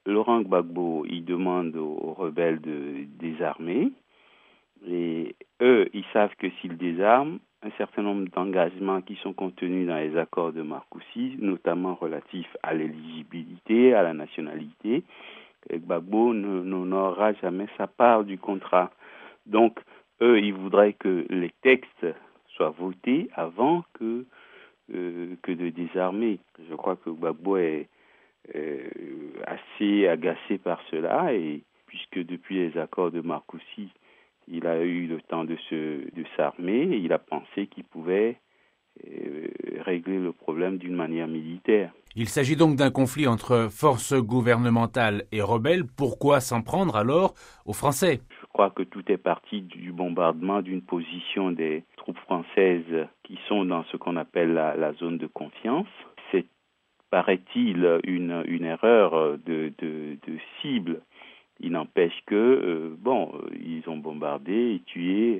Laurent Gbagbo, il demande aux rebelles de désarmer. Et eux, ils savent que s'ils désarment, un certain nombre d'engagements qui sont contenus dans les accords de Marcoussis, notamment relatifs à l'éligibilité, à la nationalité, Gbagbo n'aura jamais sa part du contrat. Donc, eux, ils voudraient que les textes soient votés avant que de désarmer. Je crois que Gbagbo est assez agacé par cela, et puisque depuis les accords de Marcoussis, il a eu le temps de s'armer, et il a pensé qu'il pouvait régler le problème d'une manière militaire. Il s'agit donc d'un conflit entre forces gouvernementales et rebelles. Pourquoi s'en prendre alors aux Français ? Je crois que tout est parti du bombardement d'une position des troupes françaises qui sont dans ce qu'on appelle la zone de confiance. C'est, paraît-il, une erreur de cible. Il n'empêche que, ils ont bombardé et tué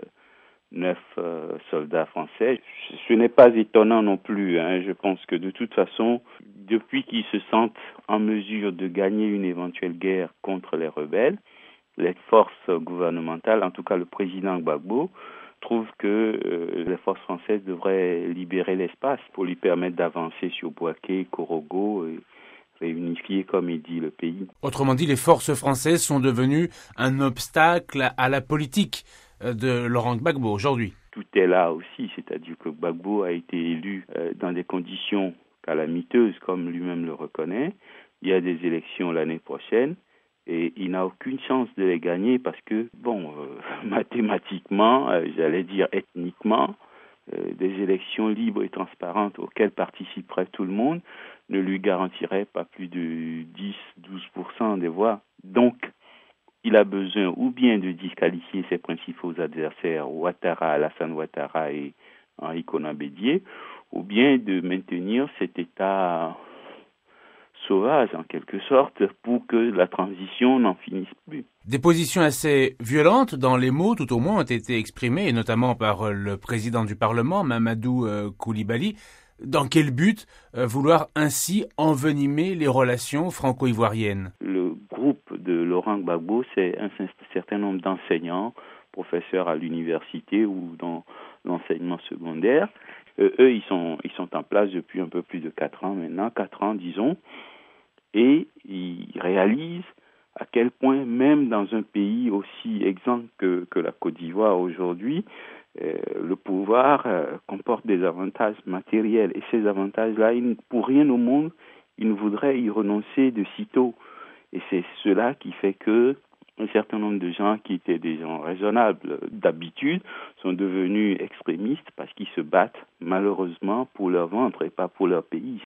9 soldats français. Ce n'est pas étonnant non plus. Je pense que de toute façon, depuis qu'ils se sentent en mesure de gagner une éventuelle guerre contre les rebelles, les forces gouvernementales, en tout cas le président Gbagbo, trouve que les forces françaises devraient libérer l'espace pour lui permettre d'avancer sur Bouaké, Korogo et réunifier, comme il dit, le pays. Autrement dit, les forces françaises sont devenues un obstacle à la politique de Laurent Gbagbo aujourd'hui. Tout est là aussi, c'est-à-dire que Gbagbo a été élu dans des conditions calamiteuses, comme lui-même le reconnaît. Il y a des élections l'année prochaine et il n'a aucune chance de les gagner parce que, mathématiquement, j'allais dire ethniquement, des élections libres et transparentes auxquelles participerait tout le monde ne lui garantiraient pas plus de 10-12% des voix. Donc, il a besoin ou bien de disqualifier ses principaux adversaires, Alassane Ouattara et Henri Konan Bédié, ou bien de maintenir cet état sauvage, en quelque sorte, pour que la transition n'en finisse plus. Des positions assez violentes, dans les mots tout au moins, ont été exprimées, et notamment par le président du Parlement, Mamadou Koulibaly. Dans quel but vouloir ainsi envenimer les relations franco-ivoiriennes ? Le groupe de Laurent Gbagbo, c'est un certain nombre d'enseignants, professeurs à l'université ou dans l'enseignement secondaire. Eux, ils sont en place depuis un peu plus de 4 ans maintenant, 4 ans disons, et ils réalisent à quel point, même dans un pays aussi exempt que la Côte d'Ivoire aujourd'hui, le pouvoir comporte des avantages matériels. Et ces avantages-là, pour rien au monde, ils ne voudraient y renoncer de sitôt. Et c'est cela qui fait que un certain nombre de gens qui étaient des gens raisonnables d'habitude sont devenus extrémistes parce qu'ils se battent malheureusement pour leur ventre et pas pour leur pays.